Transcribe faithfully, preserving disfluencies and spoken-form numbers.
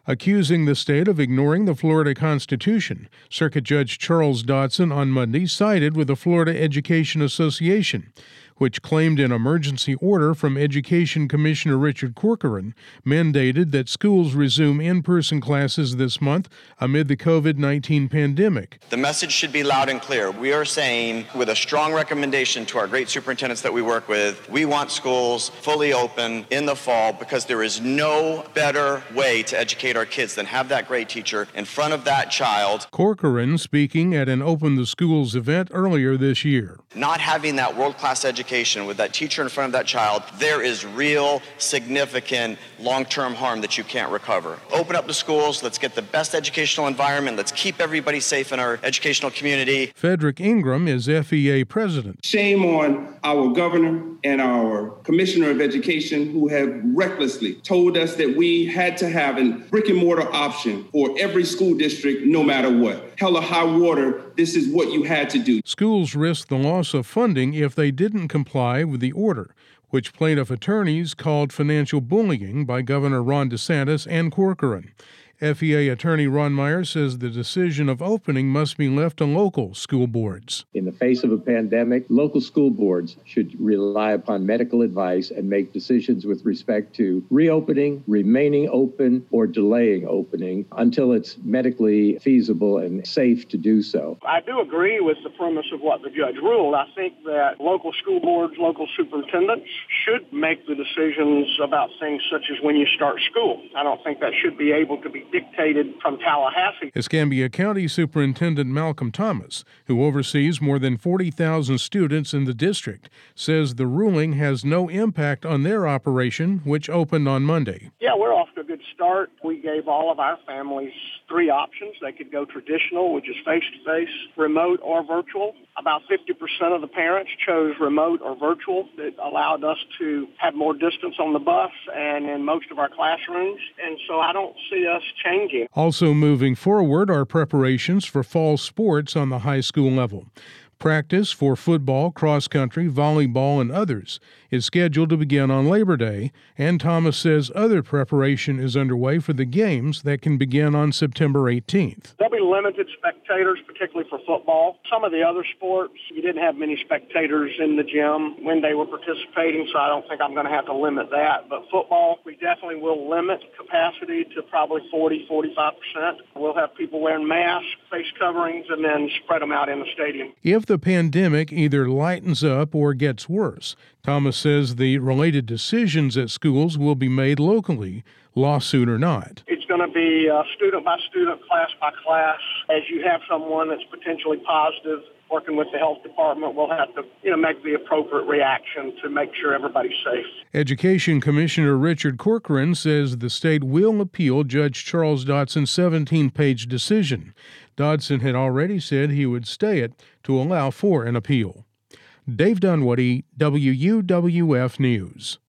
Accusing the state of ignoring the Florida Constitution, Circuit Judge Charles Dodson on Monday sided with the Florida Education Association, which claimed an emergency order from Education Commissioner Richard Corcoran mandated that schools resume in-person classes this month amid the COVID nineteen pandemic. The message should be loud and clear. We are saying, with a strong recommendation to our great superintendents that we work with, we want schools fully open in the fall because there is no better way to educate our kids than have that grade teacher in front of that child. Corcoran speaking at an Open the Schools event earlier this year. Not having that world-class education with that teacher in front of that child, there is real, significant, long-term harm that you can't recover. Open up the schools. Let's get the best educational environment. Let's keep everybody safe in our educational community. Frederick Ingram is F E A president. Shame on our governor and our commissioner of education who have recklessly told us that we had to have a brick and mortar option for every school district no matter what. Hell or high water, this is what you had to do. Schools risk the loss of funding if they didn't comply with the order, which plaintiff attorneys called financial bullying by Governor Ron DeSantis and Corcoran. F E A attorney Ron Meyer says the decision of opening must be left to local school boards. In the face of a pandemic, local school boards should rely upon medical advice and make decisions with respect to reopening, remaining open, or delaying opening until it's medically feasible and safe to do so. I do agree with the premise of what the judge ruled. I think that local school boards, local superintendents should make the decisions about things such as when you start school. I don't think that should be able to be dictated from Tallahassee. Escambia County Superintendent Malcolm Thomas, who oversees more than forty thousand students in the district, says the ruling has no impact on their operation, which opened on Monday. Yeah, we're off to a good start. We gave all of our families three options. They could go traditional, which is face-to-face, remote, or virtual. About fifty percent of the parents chose remote or virtual. It allowed us to have more distance on the bus and in most of our classrooms, and so I don't see us changing. Also moving forward are preparations for fall sports on the high school level. Practice for football, cross-country, volleyball, and others is scheduled to begin on Labor Day, and Thomas says other preparation is underway for the games that can begin on September eighteenth. There'll be limited spectators, particularly for football. Some of the other sports, you didn't have many spectators in the gym when they were participating, so I don't think I'm going to have to limit that. But football, we definitely will limit capacity to probably forty, forty-five percent. We'll have people wearing masks, face coverings, and then spread them out in the stadium. If the pandemic either lightens up or gets worse, Thomas says the related decisions at schools will be made locally, lawsuit or not. It's going to be uh, student by student, class by class. As you have someone that's potentially positive, working with the health department, we'll have to, you know, make the appropriate reaction to make sure everybody's safe. Education Commissioner Richard Corcoran says the state will appeal Judge Charles Dodson's seventeen-page decision. Dodson had already said he would stay it to allow for an appeal. Dave Dunwoody, W U W F News.